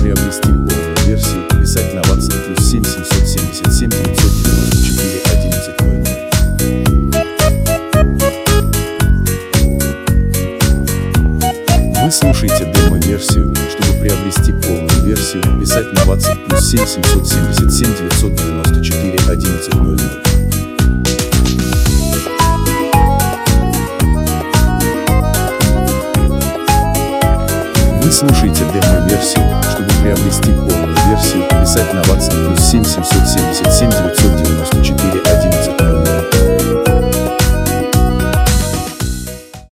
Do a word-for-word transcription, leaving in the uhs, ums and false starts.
приобрести полную версию, писать на WhatsApp плюс семь семьсот семьдесят семь девятьсот девяносто четыре одиннадцать ноль ноль. Вы слушаете демо-версию. Чтобы приобрести полную версию, писать на WhatsApp плюс семь семьсот семьдесят семь девятьсот девяносто четыре одиннадцать ноль ноль. Вы слушаете демо-версию. Чтобы приобрести полную версию, писать на WhatsApp плюс семь семьсот семьдесят семь девятьсот